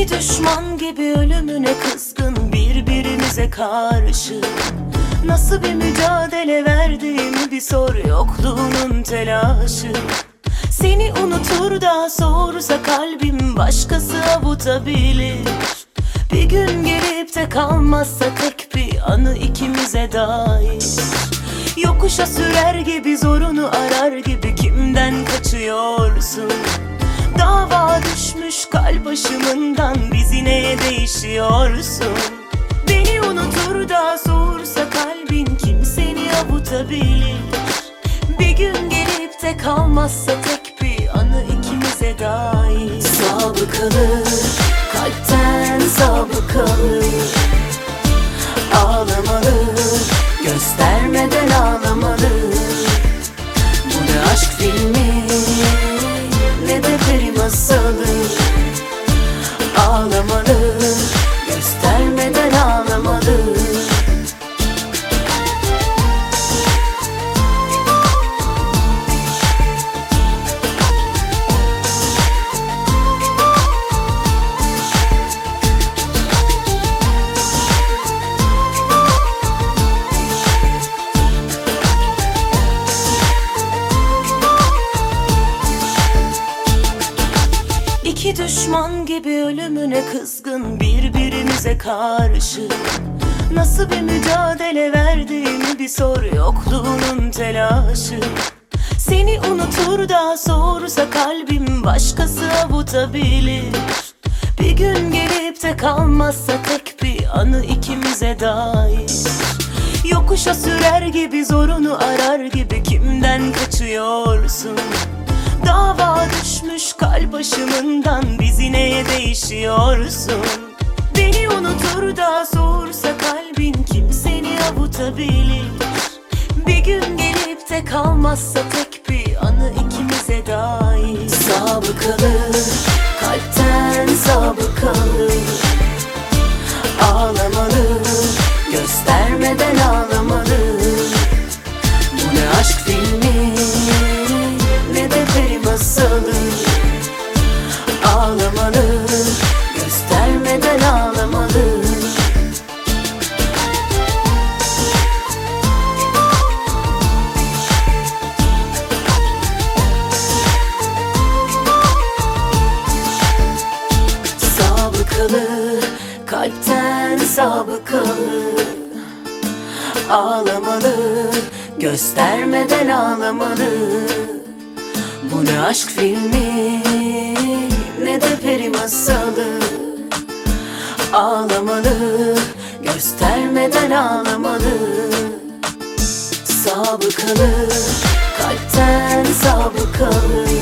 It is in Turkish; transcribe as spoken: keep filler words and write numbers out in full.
İki düşman gibi ölümüne kızgın birbirimize karşı. Nasıl bir mücadele verdiğimi bir sor, yokluğunun telaşı. Seni unutur da sorsa kalbim, başkası avutabilir. Bir gün gelip de kalmazsa tek bir anı ikimize dair. Yokuşa sürer gibi, zorunu arar gibi, kimden kaçıyorsun? Dava düşmüş kalp aşımından, bizi neye değişiyorsun? Beni unutur da sorsa kalbin, kim seni avutabilir? Bir gün gelip de kalmazsa tek bir anı ikimize dair. Sabıkalı, kalpten sabıkalı. Ağlamalı, göstermeden ağlamalı. Bu ne aşk filmi, ne de peri masalı. Ağlamalı, göstermeden ağlamalı. İki düşman gibi ölümüne kızgın birbirimize karşı. Nasıl bir mücadele verdiğimi bir sor, yokluğunun telaşı. Seni unutur da sorsa kalbim, başkası avutabilir. Bir gün gelip de kalmazsa tek bir anı ikimize dair. Yokuşa sürer gibi, zorunu arar gibi, kimden kaçıyorsun? Dava düşmüş kalp aşımından, bizi neye değişiyorsun? Beni unutur da sorsa kalbin, kim seni avutabilir? Bir gün gelip de kalmazsa tek bir anı ikimize dair. Sabıkalı, kalpten sabıkalı. Ağlamalı, göstermeden ağlamalı. Bu ne aşk filmi, ne de peri masalı. Ağlamalı, göstermeden ağlamalı. Sabıkalı, kalpten sabıkalı. Ağlamalı, göstermeden ağlamalı. Bu ne aşk filmi, ne de peri masalı. Ağlamalı, göstermeden ağlamalı. Sabıkalı, kalpten sabıkalı.